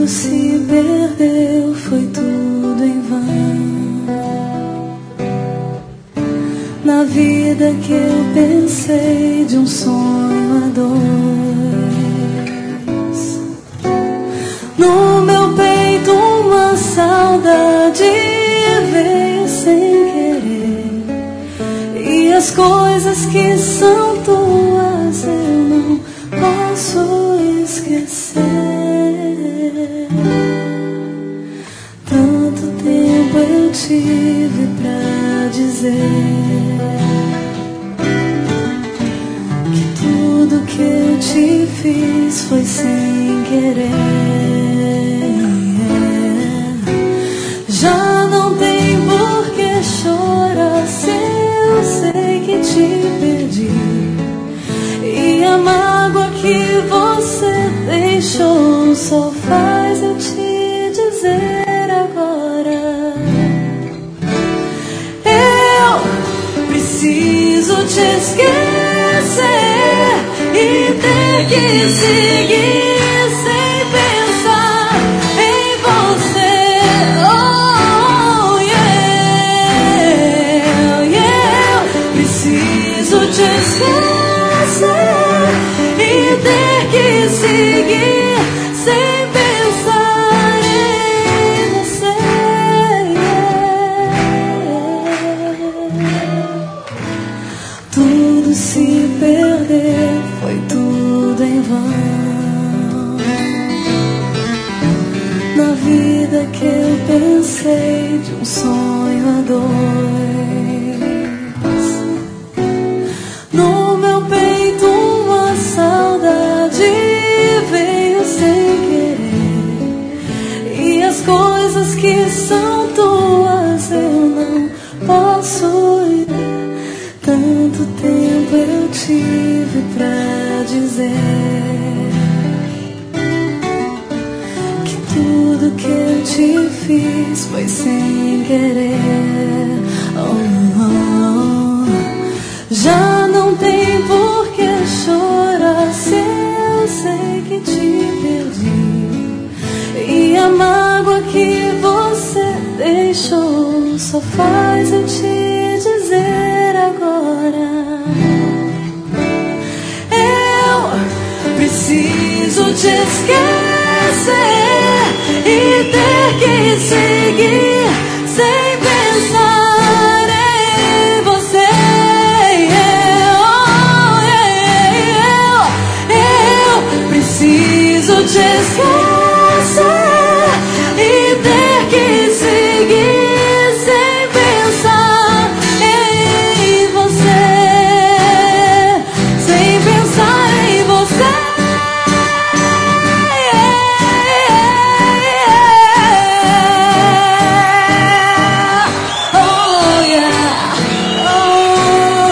se perdeu, foi tudo em vão. Na vida que eu pensei de um sonho a dois, no meu peito uma saudade veio sem querer, e as coisas que são tuas eu não posso esquecer. Tanto tempo eu tive pra dizer que tudo que eu te fiz foi sem querer. Já não tem por que chorar se eu sei que te perdi, e a mágoa que você deixou só faz eu te dizer agora: eu preciso te esquecer e ter que seguir sem pensar em você. Oh, yeah, yeah. Preciso te esquecer e ter que seguir sem pensar em você. Tudo se perdeu, foi tudo em vão. Na vida que eu pensei de um sonho a dois, no meu peito uma saudade veio sem querer, e as coisas que são tuas eu não posso ir. Tanto tempo eu tive pra dizer que tudo que eu te fiz foi sem querer. Oh, oh. Já não tem por que chorar se eu sei que te perdi, e a mágoa que você deixou só faz eu te dizer agora: eu preciso te esquecer e ter que seguir sem pensar em você. Eu preciso te esquecer e ter que seguir sem pensar em você, sem pensar em você. Oh yeah, oh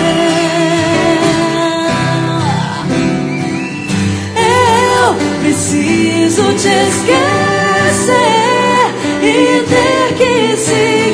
yeah. Eu preciso te esquecer e ter que se